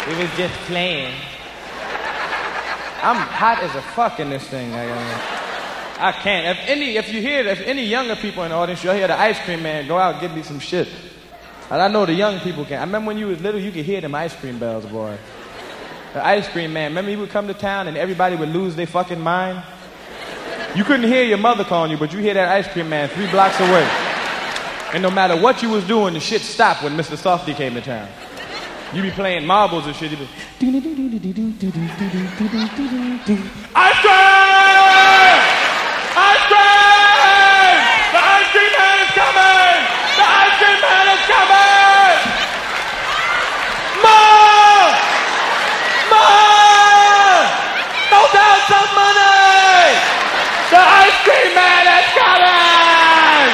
We was just playing. I'm hot as a fuck in this thing. I can't. If any younger people in the audience, you'll hear the ice cream man, go out and get me some shit. And I know the young people can. I remember when you was little, you could hear them ice cream bells, boy. The ice cream man, remember he would come to town and everybody would lose their fucking mind? You couldn't hear your mother calling you, but you hear that ice cream man 3 blocks away. And no matter what you was doing, the shit stopped when Mr. Softy came to town. You be playing marbles and shit, you be... Ice cream! Ice cream! The ice cream man is coming! The ice cream man is coming! More! More! Throw down some money! The ice cream man is coming!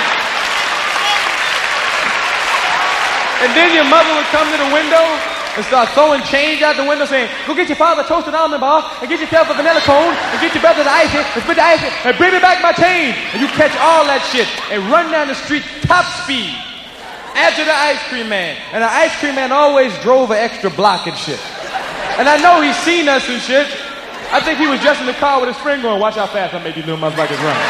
And then your mother would come to the window and start throwing change out the window saying, go get your father a toasted almond bar and get yourself a vanilla cone and get your brother the ice and spit the ice and bring me back my change. And you catch all that shit and run down the street top speed after the ice cream man. And the ice cream man always drove an extra block and shit. And I know he's seen us and shit. I think he was just in the car with his friend going, watch how fast I make these little motherfuckers run.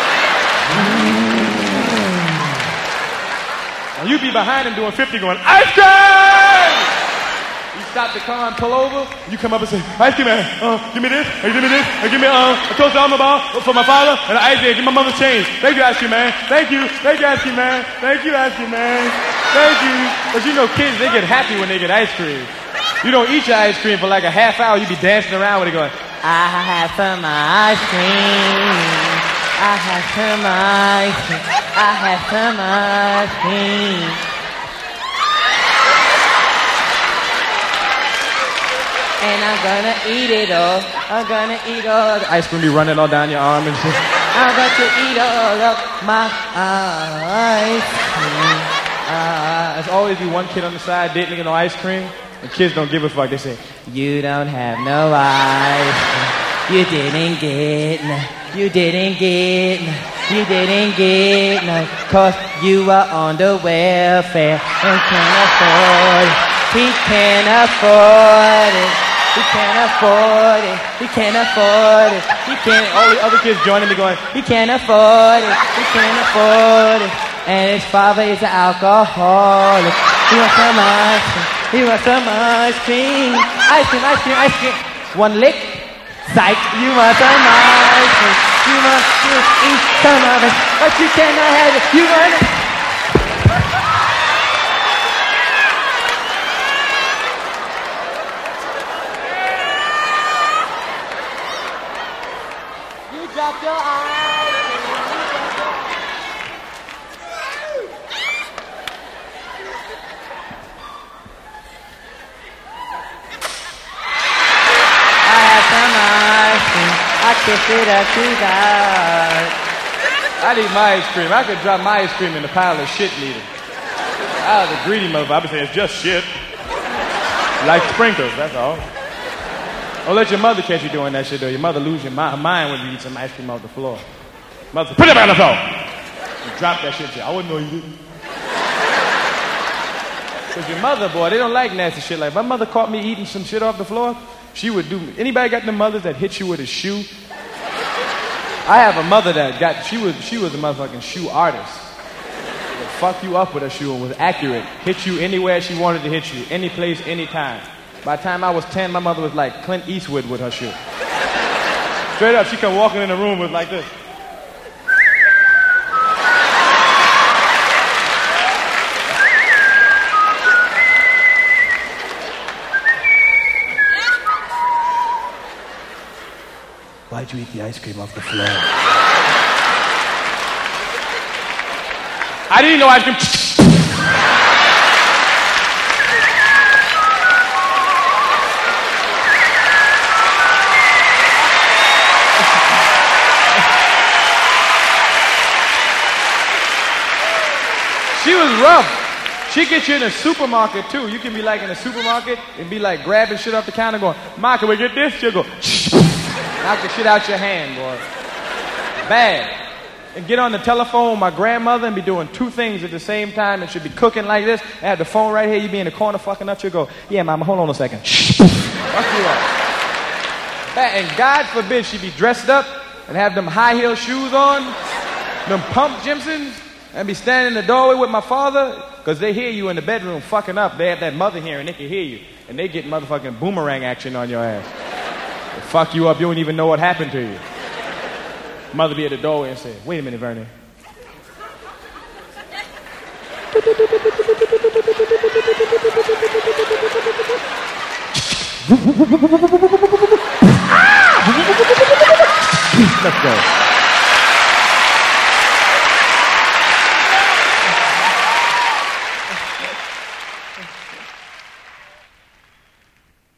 And you be behind him doing 50 going, ice cream! You stop the car and pull over, you come up and say, ice cream man, give me this, give me this, give me a toasted almond bar for my father, and an ice cream, give my mother change. Thank you, ice cream man. Thank you, ice cream man. Thank you, ice cream man. Thank you. But you know kids, they get happy when they get ice cream. You don't eat your ice cream for like a half hour, you be dancing around with it going, I have some ice cream. I have some ice cream. I have some ice cream. And I'm gonna eat it all. I'm gonna eat all. The ice cream be running all down your arm and shit. I'm about to eat all of my ice cream. There's always be one kid on the side didn't get no ice cream. And kids don't give a fuck. They say, you don't have no ice cream. You didn't get none. You didn't get none. You didn't get none. Cause you are on the welfare and can't afford it. He can't afford it. He can't afford it. He can't afford it. He can't. All the other kids joining me going, he can't afford it. He can't afford it. And his father is an alcoholic. He wants some ice cream. He wants some ice cream. Ice cream, ice cream, ice cream. One lick. Psych. You want some ice cream. You want to eat some of it. But you cannot have it. You want it. Drop your eyes. I have some ice cream. I kiss it up to God. I need my ice cream. I could drop my ice cream in a pile of shit needle. I was a greedy motherfucker. I would say it's just shit. Like sprinkles, that's all. Don't let your mother catch you doing that shit, though. Your mother lose her mind when you eat some ice cream off the floor. Mother said, put it back on the floor. You drop that shit. I wouldn't know you didn't. Because your mother, boy, they don't like nasty shit. Like, if my mother caught me eating some shit off the floor, she would do me. Anybody got the mothers that hit you with a shoe? I have a mother that she was a motherfucking shoe artist. Would fuck you up with a shoe and was accurate. Hit you anywhere she wanted to hit you. Any place, any time. By the time I was 10, my mother was like Clint Eastwood with her shoe. Straight up, she come walking in the room with like this. Why'd you eat the ice cream off the floor? I didn't know ice cream. She was rough. She gets you in a supermarket too. You can be like in a supermarket and be like grabbing shit off the counter going, Ma, can we get this? She'll go, knock the shit out your hand, boy. Bad. and get on the telephone with my grandmother and be doing two things at the same time and she'd be cooking like this. I have the phone right here. You be in the corner fucking up. She'll go, yeah, mama, hold on a second. Fuck you up. And God forbid she be dressed up and have them high heel shoes on, them pump Jimsons, and be standing in the doorway with my father because they hear you in the bedroom fucking up. They have that mother here and they can hear you. And they get motherfucking boomerang action on your ass. They fuck you up. You don't even know what happened to you. Mother be at the doorway and say, wait a minute, Vernon. Let's go.